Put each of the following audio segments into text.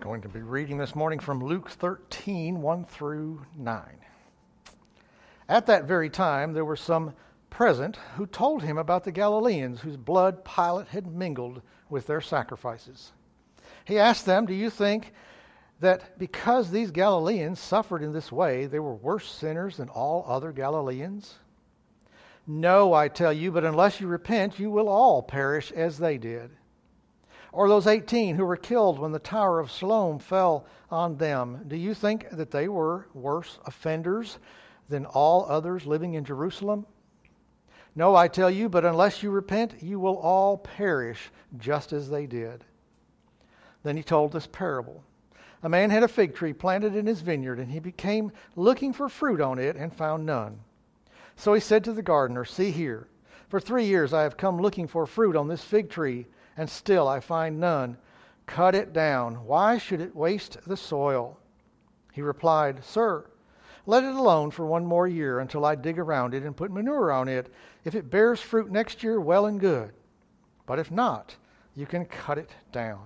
Going to be reading this morning from Luke 13, 1 through 9. At that very time, there were some present who told him about the Galileans whose blood Pilate had mingled with their sacrifices. He asked them, "Do you think that because these Galileans suffered in this way, they were worse sinners than all other Galileans? No, I tell you, but unless you repent, you will all perish as they did. Or those 18 who were killed when the Tower of Siloam fell on them, do you think that they were worse offenders than all others living in Jerusalem? No, I tell you, but unless you repent, you will all perish just as they did." Then he told this parable. A man had a fig tree planted in his vineyard, and he became looking for fruit on it and found none. So he said to the gardener, "See here, for 3 years I have come looking for fruit on this fig tree, and still I find none. Cut it down. Why should it waste the soil?" He replied, "Sir, let it alone for 1 more year until I dig around it and put manure on it. If it bears fruit next year, well and good. But if not, you can cut it down."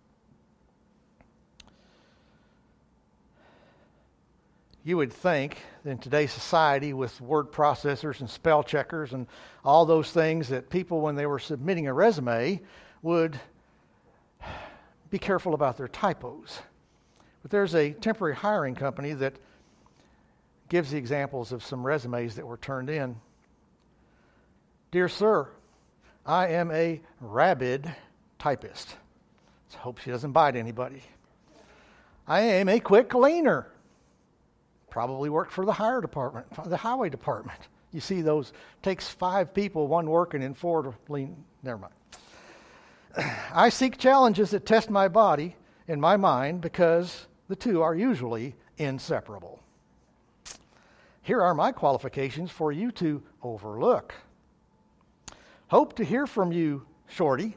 You would think that in today's society with word processors and spell checkers and all those things that people, when they were submitting a resume, would be careful about their typos. But there's a temporary hiring company that gives the examples of some resumes that were turned in. "Dear sir, I am a rabid typist." Let's hope she doesn't bite anybody. "I am a quick cleaner." Probably worked for the the highway department. You see those, takes 5 people, 1 working and 4 to clean. Never mind. "I seek challenges that test my body and my mind because the two are usually inseparable. Here are my qualifications for you to overlook. Hope to hear from you, shorty."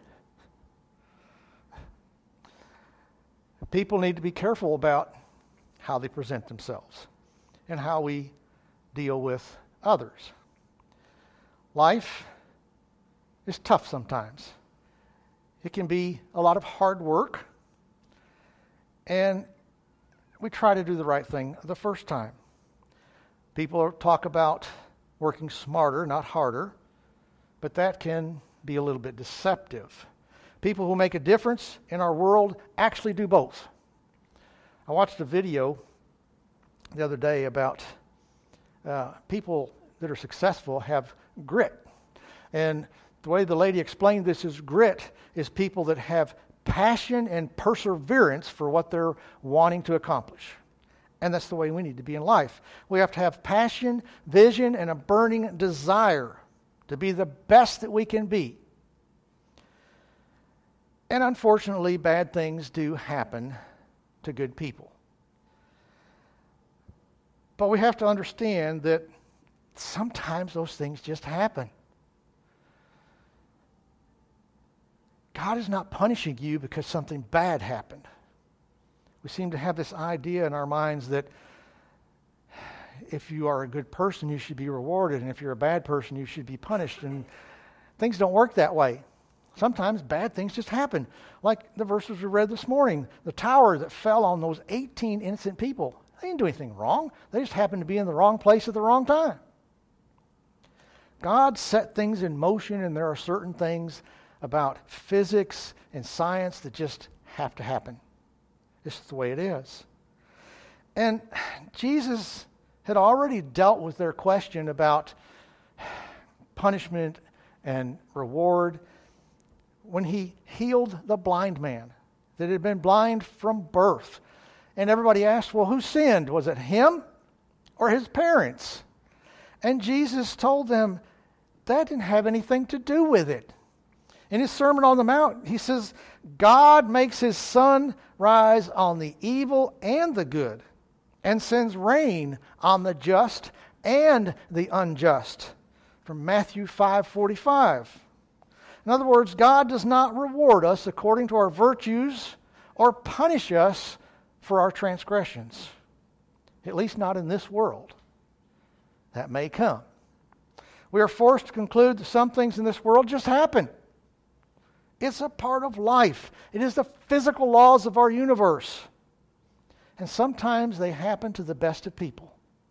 People need to be careful about how they present themselves and how we deal with others. Life is tough sometimes. It can be a lot of hard work, and we try to do the right thing the first time. People talk about working smarter, not harder, but that can be a little bit deceptive. People who make a difference in our world actually do both. I watched a video the other day about people that are successful have grit. And the way the lady explained this is grit is people that have passion and perseverance for what they're wanting to accomplish. And that's the way we need to be in life. We have to have passion, vision, and a burning desire to be the best that we can be. And unfortunately, bad things do happen to good people. But we have to understand that sometimes those things just happen. God is not punishing you because something bad happened. We seem to have this idea in our minds that if you are a good person, you should be rewarded, and if you're a bad person, you should be punished. And things don't work that way. Sometimes bad things just happen. Like the verses we read this morning, the tower that fell on those 18 innocent people. They didn't do anything wrong. They just happened to be in the wrong place at the wrong time. God set things in motion, and there are certain things about physics and science that just have to happen. This is the way it is. And Jesus had already dealt with their question about punishment and reward when he healed the blind man that had been blind from birth. And everybody asked, well, who sinned? Was it him or his parents? And Jesus told them that didn't have anything to do with it. In his Sermon on the Mount, he says, God makes his sun rise on the evil and the good, and sends rain on the just and the unjust. From Matthew 5:45. In other words, God does not reward us according to our virtues or punish us for our transgressions. At least not in this world. That may come. We are forced to conclude that some things in this world just happen. It's a part of life. It is the physical laws of our universe. And sometimes they happen to the best of people.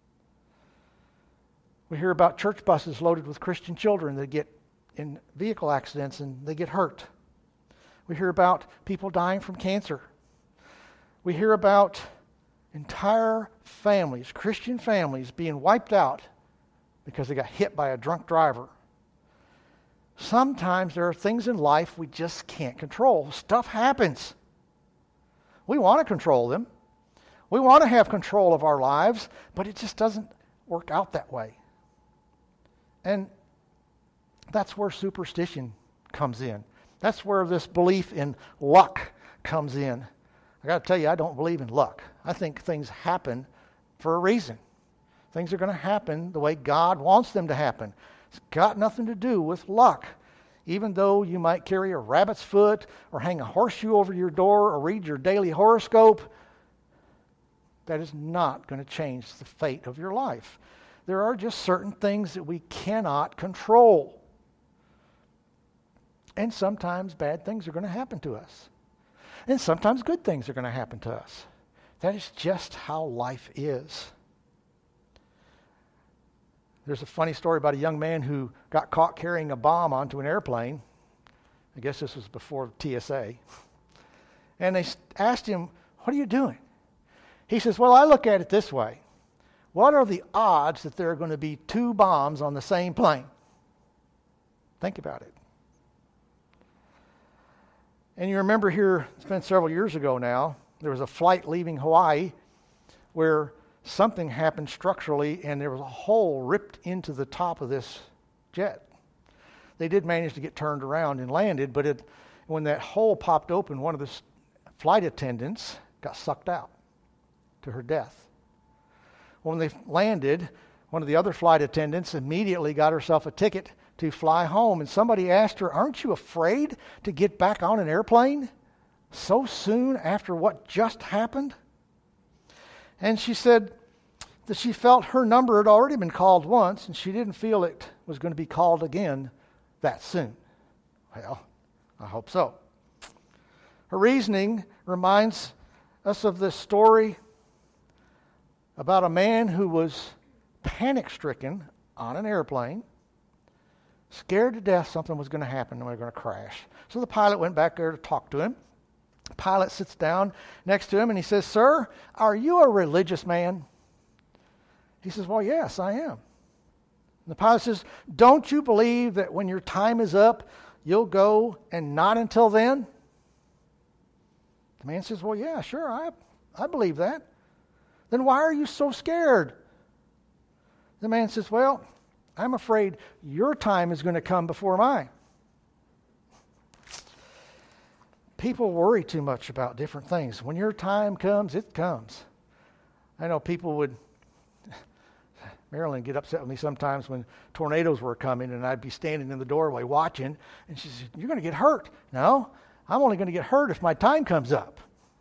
We hear about church buses loaded with Christian children that get in vehicle accidents and they get hurt. We hear about people dying from cancer. We hear about entire families, Christian families, being wiped out because they got hit by a drunk driver. Sometimes there are things in life we just can't control. Stuff happens. We want to control them. We want to have control of our lives, but it just doesn't work out that way. And that's where superstition comes in. That's where this belief in luck comes in. I got to tell you, I don't believe in luck. I think things happen for a reason. Things are going to happen the way God wants them to happen. It's got nothing to do with luck. Even though you might carry a rabbit's foot or hang a horseshoe over your door or read your daily horoscope, that is not going to change the fate of your life. There are just certain things that we cannot control. And sometimes bad things are going to happen to us. And sometimes good things are going to happen to us. That is just how life is. There's a funny story about a young man who got caught carrying a bomb onto an airplane. I guess this was before TSA. And they asked him, "What are you doing?" He says, "Well, I look at it this way. What are the odds that there are going to be 2 bombs on the same plane?" Think about it. And you remember here, it's been several years ago now, there was a flight leaving Hawaii where something happened structurally and there was a hole ripped into the top of this jet. They did manage to get turned around and landed, but when that hole popped open, one of the flight attendants got sucked out to her death. When they landed, one of the other flight attendants immediately got herself a ticket to fly home. And somebody asked her, "Aren't you afraid to get back on an airplane so soon after what just happened?" And she said that she felt her number had already been called once and she didn't feel it was going to be called again that soon. Well, I hope so. Her reasoning reminds us of this story about a man who was panic-stricken on an airplane, scared to death something was going to happen and we were going to crash. So the pilot went back there to talk to him. The pilot sits down next to him and he says, "Sir, are you a religious man?" He says, "Well, yes, I am." And the pilot says, "Don't you believe that when your time is up, you'll go and not until then?" The man says, "Well, yeah, sure, I believe that." "Then why are you so scared?" The man says, "Well, I'm afraid your time is going to come before mine." People worry too much about different things. When your time comes, it comes. I know people would, Marilyn, get upset with me sometimes when tornadoes were coming and I'd be standing in the doorway watching, and she said, "You're going to get hurt." No, I'm only going to get hurt if my time comes up.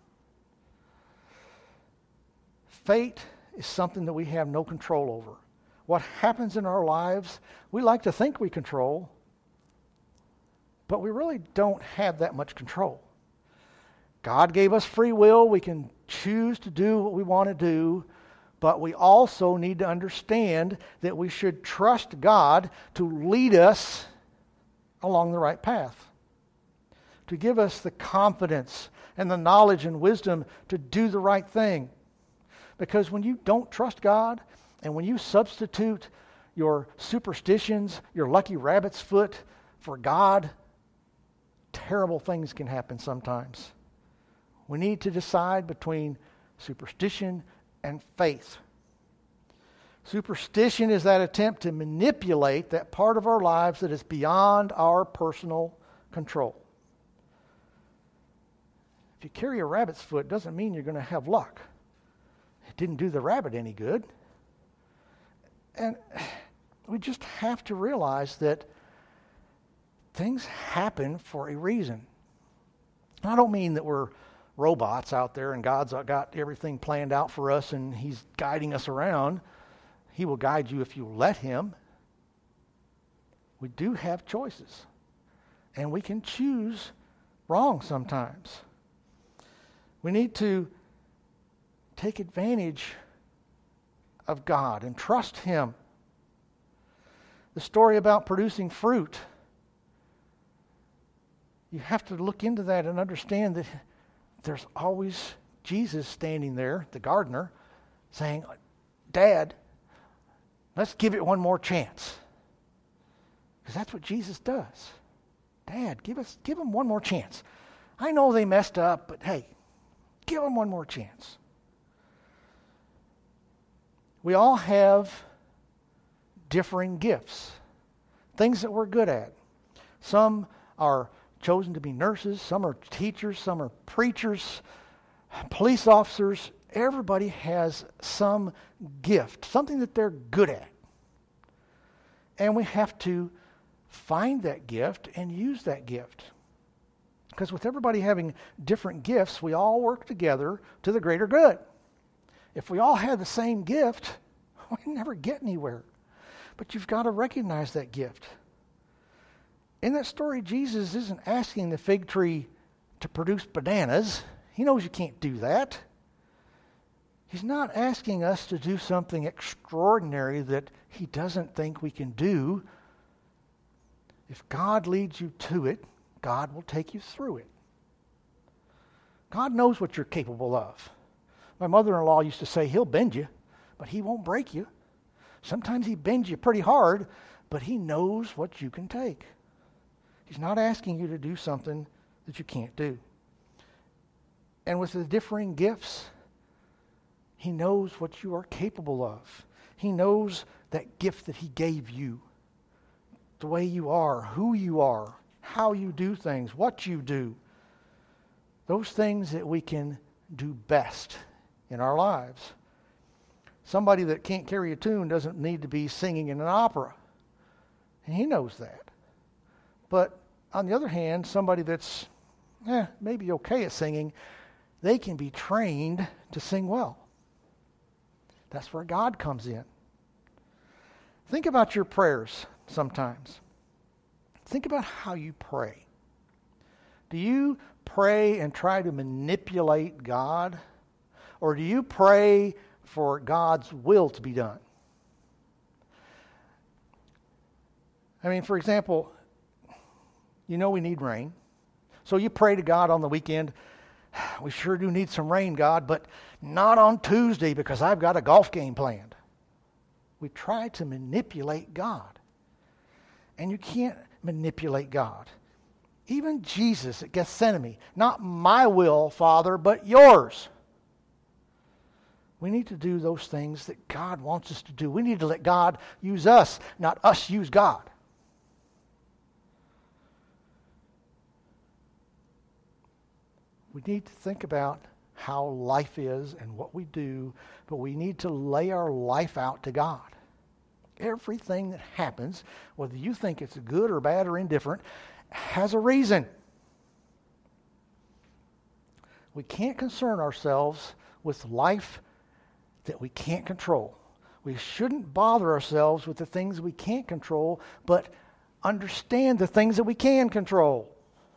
Fate is something that we have no control over. What happens in our lives, we like to think we control, but we really don't have that much control. God gave us free will. We can choose to do what we want to do, but we also need to understand that we should trust God to lead us along the right path, to give us the confidence and the knowledge and wisdom to do the right thing. Because when you don't trust God, and when you substitute your superstitions, your lucky rabbit's foot for God, terrible things can happen sometimes. We need to decide between superstition and faith. Superstition is that attempt to manipulate that part of our lives that is beyond our personal control. If you carry a rabbit's foot, doesn't mean you're going to have luck. It didn't do the rabbit any good. And we just have to realize that things happen for a reason. I don't mean that we're robots out there and God's got everything planned out for us and He's guiding us around. He will guide you if you let Him. We do have choices. And we can choose wrong sometimes. We need to take advantage of God and trust Him. The story about producing fruit, you have to look into that and understand that there's always Jesus standing there, the gardener, saying, Dad, let's give it one more chance. Because that's what Jesus does. Dad, give them one more chance. I know they messed up, but hey, give them one more chance. We all have differing gifts, things that we're good at. Some are chosen to be nurses, some are teachers, some are preachers, police officers. Everybody has some gift, something that they're good at. And we have to find that gift and use that gift. Because with everybody having different gifts, we all work together to the greater good. If we all had the same gift, we'd never get anywhere. But you've got to recognize that gift. In that story, Jesus isn't asking the fig tree to produce bananas. He knows you can't do that. He's not asking us to do something extraordinary that He doesn't think we can do. If God leads you to it, God will take you through it. God knows what you're capable of. My mother-in-law used to say, He'll bend you, but He won't break you. Sometimes He bends you pretty hard, but He knows what you can take. He's not asking you to do something that you can't do. And with the differing gifts, He knows what you are capable of. He knows that gift that He gave you. The way you are, who you are, how you do things, what you do. Those things that we can do best in our lives. Somebody that can't carry a tune doesn't need to be singing in an opera. And He knows that. But on the other hand, somebody that's maybe okay at singing, they can be trained to sing well. That's where God comes in. Think about your prayers sometimes. Think about how you pray. Do you pray and try to manipulate God? Or do you pray for God's will to be done? I mean, for example, you know we need rain. So you pray to God on the weekend, we sure do need some rain, God, but not on Tuesday because I've got a golf game planned. We try to manipulate God. And you can't manipulate God. Even Jesus at Gethsemane, not my will, Father, but yours. We need to do those things that God wants us to do. We need to let God use us, not us use God. We need to think about how life is and what we do, but we need to lay our life out to God. Everything that happens, whether you think it's good or bad or indifferent, has a reason. We can't concern ourselves with life that we can't control. We shouldn't bother ourselves with the things we can't control, but understand the things that we can control.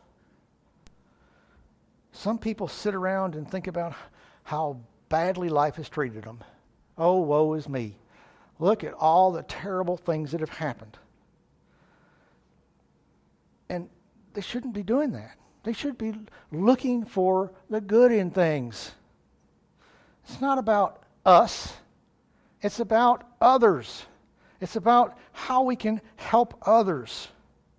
Some people sit around and think about how badly life has treated them. Oh, woe is me. Look at all the terrible things that have happened. And they shouldn't be doing that. They should be looking for the good in things. It's not about us. It's about others. It's about how we can help others.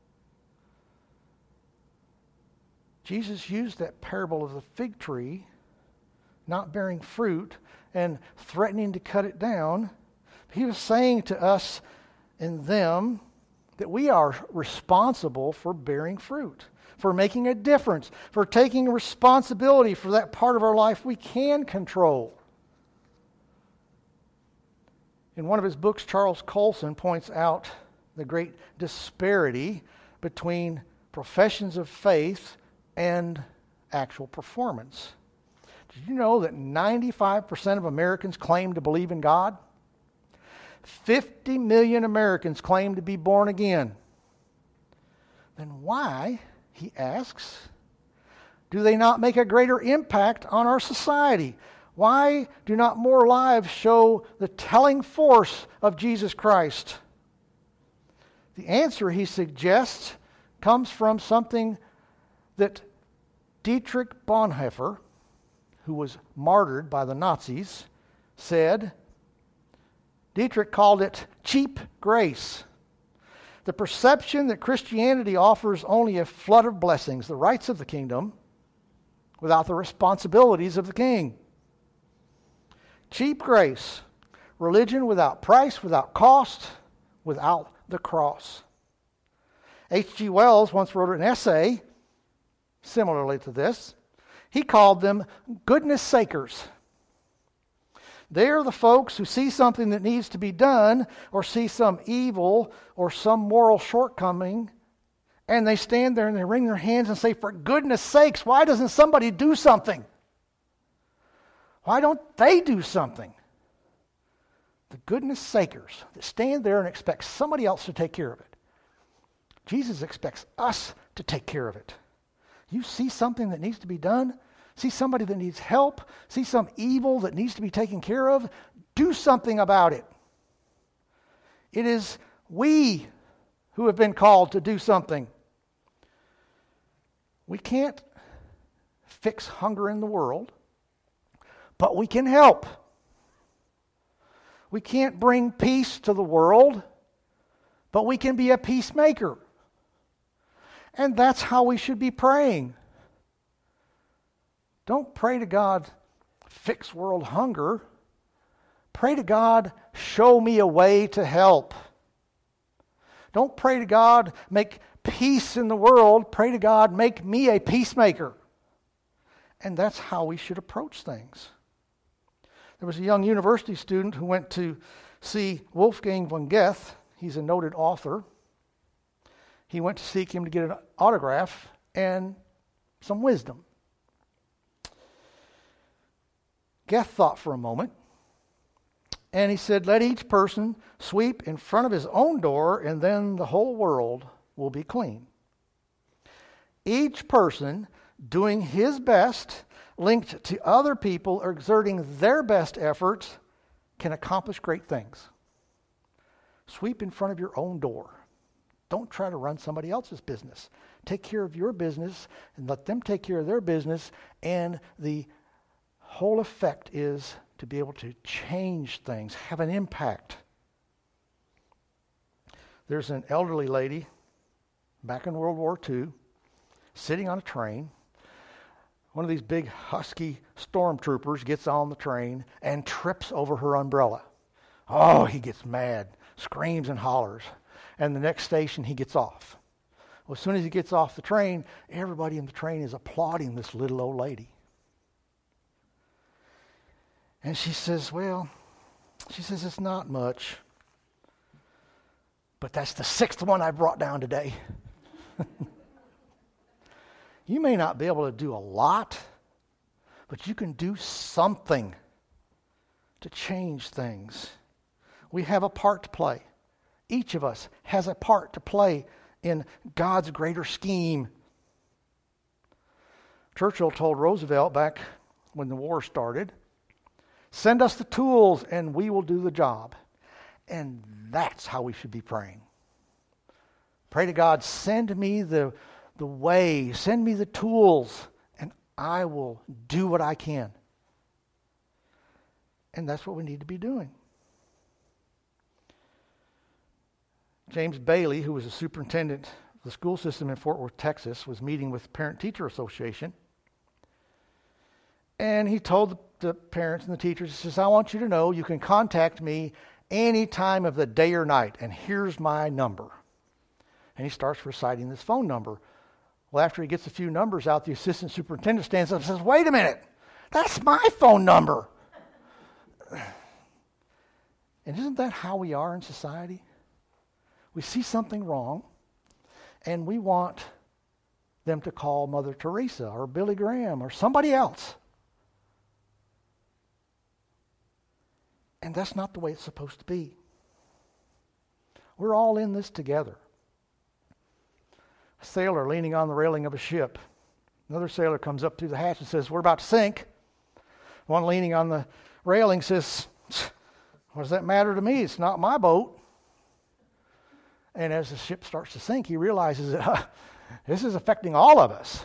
Jesus used that parable of the fig tree not bearing fruit and threatening to cut it down. He was saying to us and them that we are responsible for bearing fruit, for making a difference, for taking responsibility for that part of our life we can control. In one of his books, Charles Colson points out the great disparity between professions of faith and actual performance. Did you know that 95% of Americans claim to believe in God? 50 million Americans claim to be born again. Then why he asks? Do they not make a greater impact on our society? Why do not more lives show the telling force of Jesus Christ? The answer, he suggests, comes from something that Dietrich Bonhoeffer, who was martyred by the Nazis, said. Dietrich called it cheap grace. The perception that Christianity offers only a flood of blessings, the rights of the kingdom, without the responsibilities of the king. Cheap grace, religion without price, without cost, without the cross. H.G. Wells once wrote an essay similarly to this. He called them goodness sakers. They are the folks who see something that needs to be done or see some evil or some moral shortcoming, and they stand there and they wring their hands and say, for goodness sakes, why doesn't somebody do something? Why don't they do something? The goodness sakers that stand there and expect somebody else to take care of it. Jesus expects us to take care of it. You see something that needs to be done, see somebody that needs help, see some evil that needs to be taken care of, do something about it. It is we who have been called to do something. We can't fix hunger in the world, but we can help. We can't bring peace to the world, but we can be a peacemaker. And that's how we should be praying. Don't pray to God, fix world hunger. Pray to God, show me a way to help. Don't pray to God, make peace in the world. Pray to God, make me a peacemaker. And that's how we should approach things. There was a young university student who went to see Wolfgang von Goethe. He's a noted author. He went to seek him to get an autograph and some wisdom. Goethe thought for a moment, and he said, let each person sweep in front of his own door, and then the whole world will be clean. Each person doing his best, linked to other people or exerting their best efforts, can accomplish great things. Sweep in front of your own door. Don't try to run somebody else's business. Take care of your business and let them take care of their business, and the whole effect is to be able to change things, have an impact. There's an elderly lady back in World War II sitting on a train. One of these big husky stormtroopers gets on the train and trips over her umbrella. Oh, he gets mad, screams and hollers. And the next station he gets off. Well, as soon as he gets off the train, everybody in the train is applauding this little old lady. And she says, it's not much. But that's the sixth one I brought down today. You may not be able to do a lot, but you can do something to change things. We have a part to play. Each of us has a part to play in God's greater scheme. Churchill told Roosevelt back when the war started, send us the tools and we will do the job. And that's how we should be praying. Pray to God, send me the way, send me the tools, and I will do what I can. And that's what we need to be doing. James Bailey, who was the superintendent of the school system in Fort Worth, Texas, was meeting with the Parent-Teacher Association. And he told the parents and the teachers, he says, I want you to know you can contact me any time of the day or night, and here's my number. And he starts reciting this phone number. Well, after he gets a few numbers out, the assistant superintendent stands up and says, wait a minute, that's my phone number. And isn't that how we are in society? We see something wrong, and we want them to call Mother Teresa or Billy Graham or somebody else. And that's not the way it's supposed to be. We're all in this together. A sailor leaning on the railing of a ship. Another sailor comes up through the hatch and says, "We're about to sink." One leaning on the railing says, "What does that matter to me? It's not my boat." And as the ship starts to sink, he realizes that this is affecting all of us.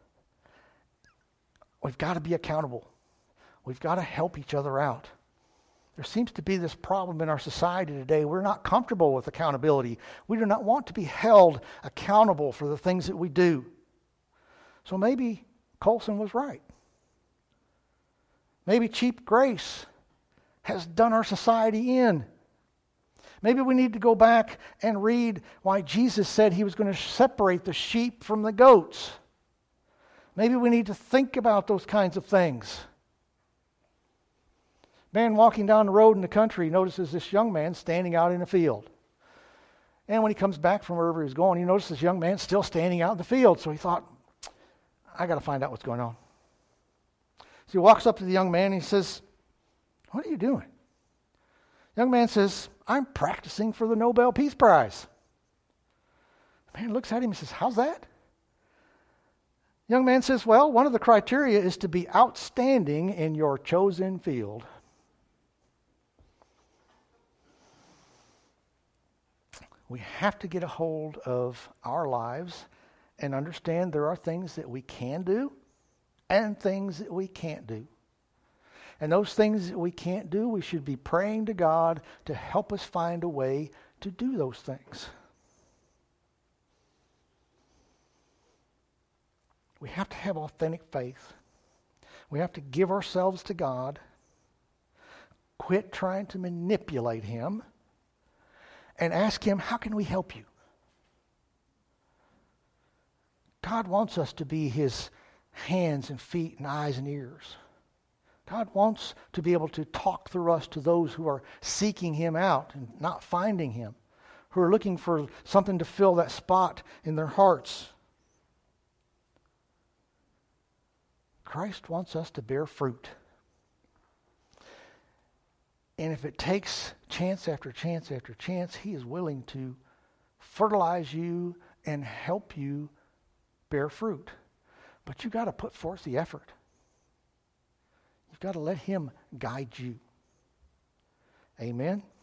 We've got to be accountable. We've got to help each other out. There seems to be this problem in our society today. We're not comfortable with accountability. We do not want to be held accountable for the things that we do. So maybe Colson was right. Maybe cheap grace has done our society in. Maybe we need to go back and read why Jesus said he was going to separate the sheep from the goats. Maybe we need to think about those kinds of things. Man walking down the road in the country notices this young man standing out in a field. And when he comes back from wherever he's going, he notices this young man still standing out in the field. So he thought, I got to find out what's going on. So he walks up to the young man and he says, "What are you doing?" The young man says, "I'm practicing for the Nobel Peace Prize." The man looks at him and says, "How's that?" The young man says, "Well, one of the criteria is to be outstanding in your chosen field." We have to get a hold of our lives and understand there are things that we can do and things that we can't do. And those things that we can't do, we should be praying to God to help us find a way to do those things. We have to have authentic faith. We have to give ourselves to God, quit trying to manipulate Him, and ask Him, how can we help you? God wants us to be His hands and feet and eyes and ears. God wants to be able to talk through us to those who are seeking Him out and not finding Him, who are looking for something to fill that spot in their hearts. Christ wants us to bear fruit. And if it takes chance after chance after chance, He is willing to fertilize you and help you bear fruit. But you've got to put forth the effort. You've got to let Him guide you. Amen.